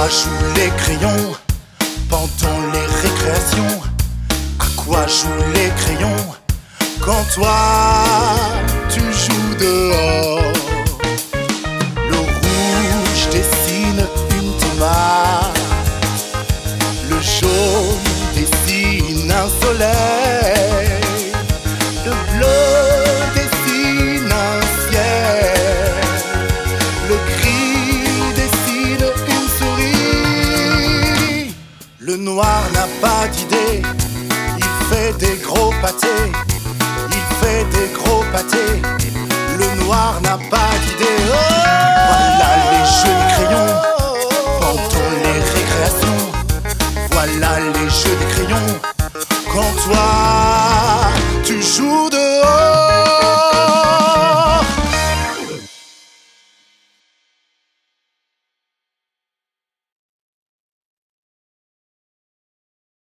jouent les crayons pendant les récréations? À quoi jouent les crayons quand toi tu joues dehors? Le rouge dessine une tomate, le jaune dessine un soleil, le bleu dessine un ciel, le gris dessine une souris. Le noir n'a pas d'idée, il fait des gros pâtés, il fait des gros pâtés. Le noir n'a pas d'idée. Oh,